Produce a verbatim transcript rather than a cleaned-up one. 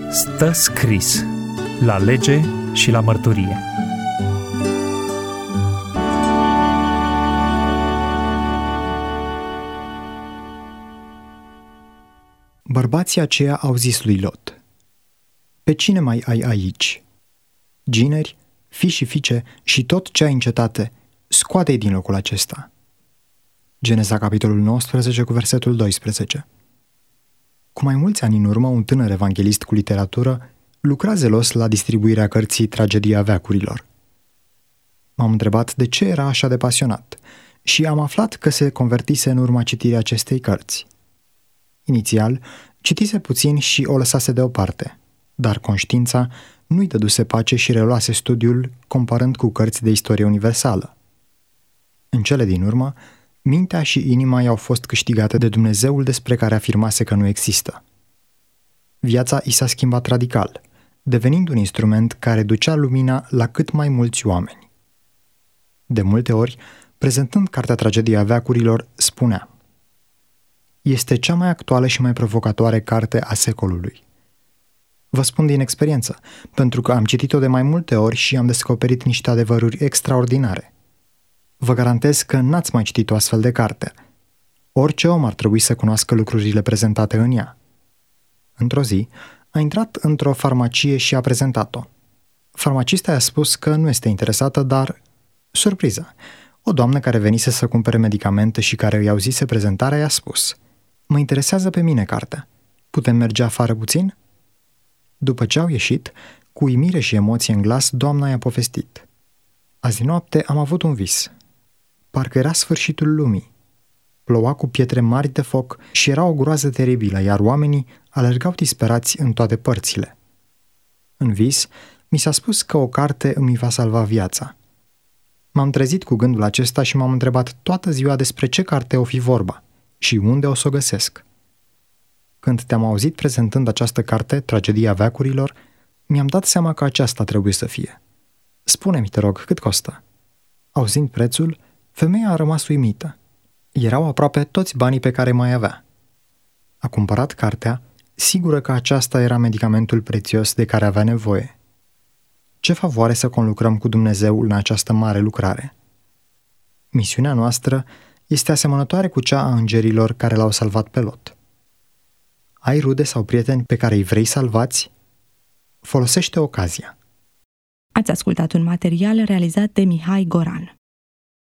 Stă scris la lege și la mărturie. Bărbații aceia au zis lui Lot: pe cine mai ai aici? Gineri, fii și fiice și tot ce ai în cetate, scoate-i din locul acesta. Geneza, capitolul nouăsprezece, cu versetul doisprezece. Cu mai mulți ani în urmă, un tânăr evanghelist cu literatură lucra zelos la distribuirea cărții Tragedia veacurilor. M-am întrebat de ce era așa de pasionat și am aflat că se convertise în urma citirii acestei cărți. Inițial, citise puțin și o lăsase deoparte, dar conștiința nu-i dăduse pace și reluase studiul comparând cu cărți de istorie universală. În cele din urmă, mintea și inima i-au fost câștigate de Dumnezeul despre care afirmase că nu există. Viața i s-a schimbat radical, devenind un instrument care ducea lumina la cât mai mulți oameni. De multe ori, prezentând cartea Tragedia veacurilor, spunea: este cea mai actuală și mai provocatoare carte a secolului. Vă spun din experiență, pentru că am citit-o de mai multe ori și am descoperit niște adevăruri extraordinare. Vă garantez că n-ați mai citit o astfel de carte. Orice om ar trebui să cunoască lucrurile prezentate în ea. Într-o zi, a intrat într-o farmacie și a prezentat-o. Farmacista i-a spus că nu este interesată, dar, surpriză, o doamnă care venise să cumpere medicamente și care îi auzise prezentarea i-a spus: mă interesează pe mine cartea. Putem merge afară puțin? După ce au ieșit, cu uimire și emoție în glas, doamna i-a povestit: azi noapte am avut un vis. Parcă era sfârșitul lumii. Ploua cu pietre mari de foc și era o groază teribilă, iar oamenii alergau disperați în toate părțile. În vis, mi s-a spus că o carte îmi va salva viața. M-am trezit cu gândul acesta și m-am întrebat toată ziua despre ce carte o fi vorba și unde o să o găsesc. Când te-am auzit prezentând această carte, Tragedia veacurilor, mi-am dat seama că aceasta trebuie să fie. Spune-mi, te rog, cât costă? Auzind prețul, femeia a rămas uimită. Erau aproape toți banii pe care mai avea. A cumpărat cartea, sigură că aceasta era medicamentul prețios de care avea nevoie. Ce favoare să conlucrăm cu Dumnezeu în această mare lucrare! Misiunea noastră este asemănătoare cu cea a îngerilor care l-au salvat pe Lot. Ai rude sau prieteni pe care îi vrei salvați? Folosește ocazia. Ați ascultat un material realizat de Mihai Goran.